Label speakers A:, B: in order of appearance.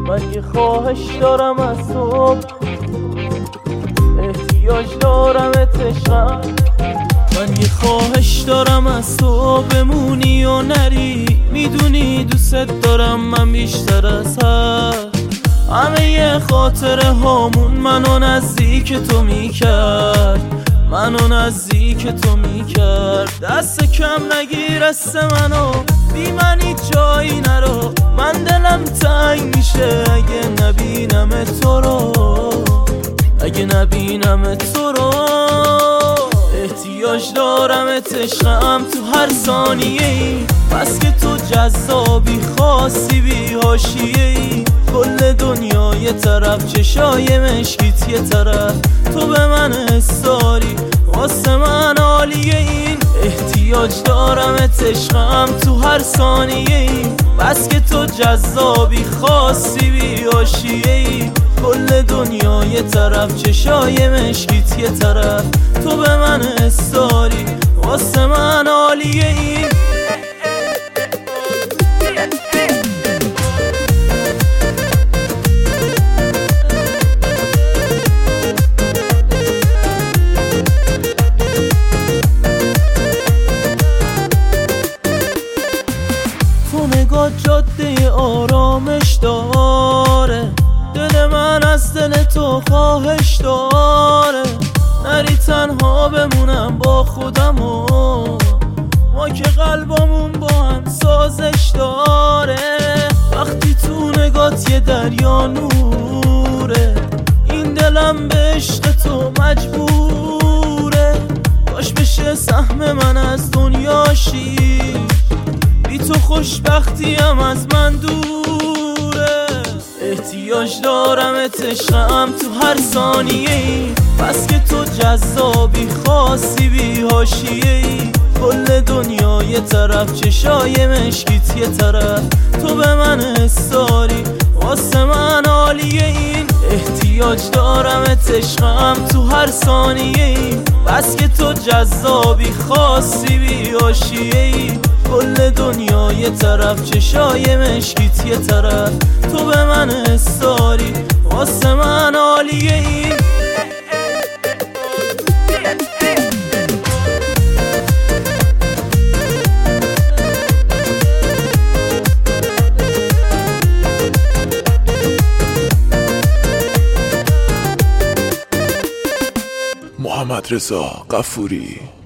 A: من یه خواهش دارم از تو، احتیاج دارم عشقم. من یه خواهش دارم از تو، بمونی و نری. میدونی دوست دارم من بیشتر از هر همه یه خاطره هامون منو نزدیک تو میکرد، منو نزدیک تو میکرد. دست کم نگیر دست منو، بی من هیچ جایی نرو. من دلم تنگ میشه اگه نبینم تو رو، اگه نبینم تو رو. احتیاج دارم عشقم تو هر ثانیه ای، بس که تو جذابی خاصی بی حاشیه‌ای. کل دنیا یه طرف، چشای مشکیت یه طرف، تو به من استاری واسه من عالیه. این احتیاج دارم عشقم تو هر ثانیه ای، بس که تو جذابی خاصی بی حاشیه‌ای. کل دنیا یه طرف، چشای مشکیت یه طرف، تو به من استاری واسه من عالیه. این نگاه جاده آرامش داره، دل من از دل تو خواهش داره. نری تنها بمونم با خودم و ما که قلبمون با هم سازش داره. وقتی تو نگات یه دریا نوره، این دلم به عشق تو مجبوره. باش بشه سهم من از دنیاشی، بی تو خوشبختیم از من دوره. احتیاج دارم عشقم تو هر ثانیه ای، بس که تو جذابی خاصی بی حاشیه‌ای. کل دنیا یه طرف، چشای مشکیت یه طرف، تو به من استاری واسه من عالیه. این احتیاج دارم عشقم تو هر ثانیه ای، بس که تو جذابی خاصی بی حاشیه‌ای. کل دنیا یه طرف، چشای مشکیت یه طرف، تو به من استاری واسه من عالیه. این
B: محمد رضا غفوری.